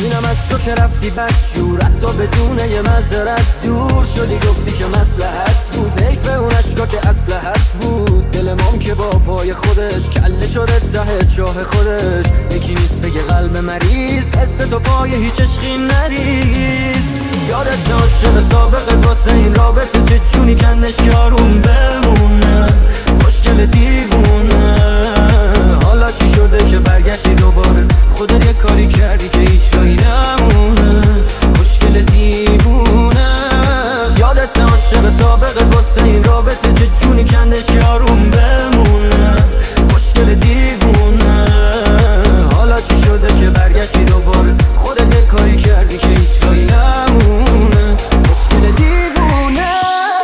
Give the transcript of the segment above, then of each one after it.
اینم از تو که رفتی بدجور، حتی بدون یه معذرت دور شدی، گفتی که مصلحت بود، حیف اون اشکا که اسلحت بود. دل مام که با پای خودش کله شده ته چاه خودش، یکی نیست بگه قلب مریض حس تو پای هیچ عشقی نریز. یادت عاشق سابقت واسه این رابطه چه جونی کندش که آروم بمونه، خوشگل دیوونه. حالا چی شده که برگشتی دوباره، خودت یه کاری کردی که هیچ جایی نمونه، خوشگل دیوونه. یادت عاشق سابقت واسه این رابطه چه جونی کندش که آروم بمونه، خوشگل دیوونه. حالا چی شده که برگشتی دوباره، خودت یه کاری کردی که هیچ جایی نمونه، خوشگل دیوونه.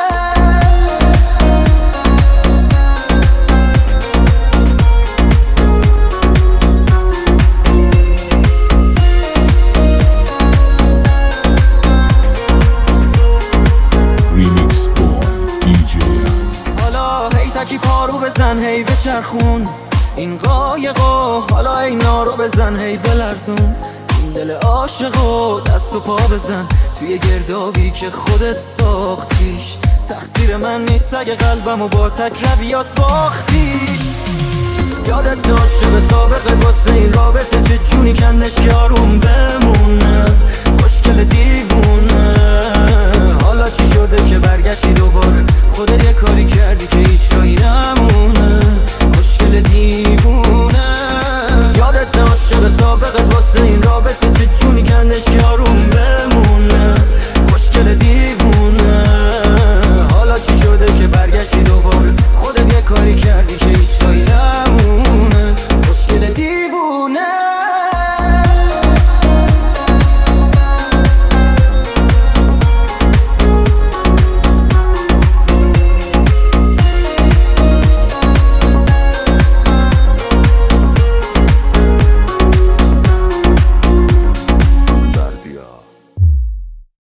تکی پارو بزن هی بچرخون این قایقو، حالا اینا رو بزن هی بلرزون این دل عاشقو، دست و پا بزن توی گردابی که خودت ساختیش. تقصیر من نیست اگه قلبمو با تک رویات باختیش. یادت عاشق سابقت واسه این رابطه چه جونی کندش که آروم بمونه، خوشگل دیوونه. حالا چی شده که برگشتی دوباره، خودت یه کاری کردی که هیچ جایی نمونه، خوشگل دیوونه. یادت عاشق سابقت واسه این رابطه چه جونی کندش که آروم بمونه،